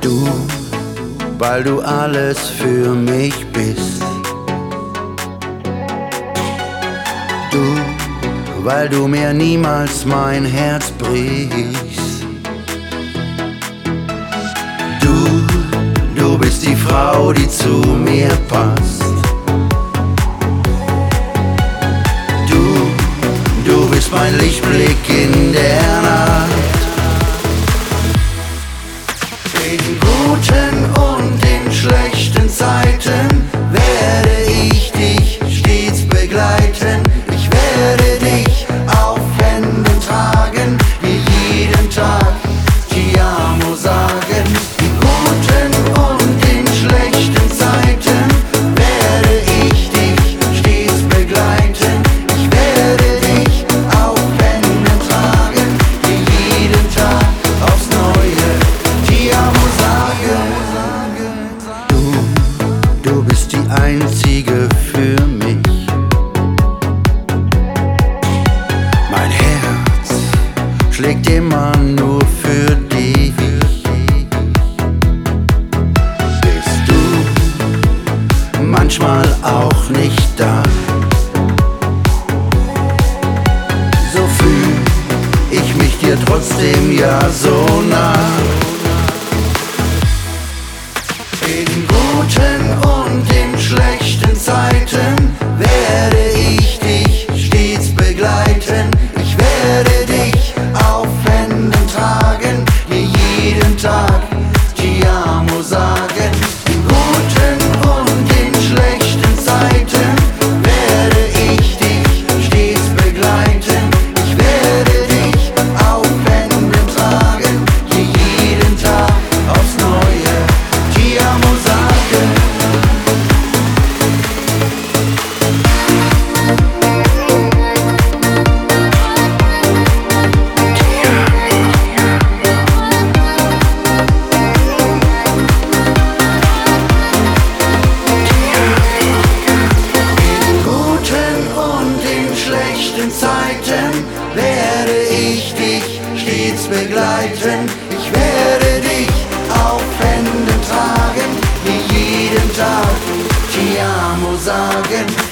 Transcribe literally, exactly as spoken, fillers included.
Du, weil du alles für mich bist. Du, weil du mir niemals mein Herz brichst. Du, du bist die Frau, die zu mir passt. Du, du bist mein Lichtblick in der Nacht. In guten und in schlechten Zeiten werde ich dich stets begleiten. Ich werde dich auf Händen tragen, dir jeden Tag Ti amo sagen. In guten und in schlechten Zeiten werde ich dich stets begleiten. Ich werde dich auf Händen tragen, dir jeden Tag aufs Neue Ti amo sagen. Du, du bist die einzige für mich. Mein Herz schlägt immer nur für dich. Bist du manchmal auch nicht da? So fühl ich mich dir trotzdem ja so nah. In guten und in schlechten Zeiten werde ich dich stets begleiten. Ich werde dich auf Händen tragen, dir jeden Tag Ti amo sagen. In guten und in schlechten Zeiten werde ich dich stets begleiten. Ich werde dich auf Händen tragen, dir jeden Tag aufs Neue Ti amo sagen. In Zeiten werde ich dich stets begleiten. Ich werde dich auf Händen tragen, dir jeden Tag Ti amo sagen.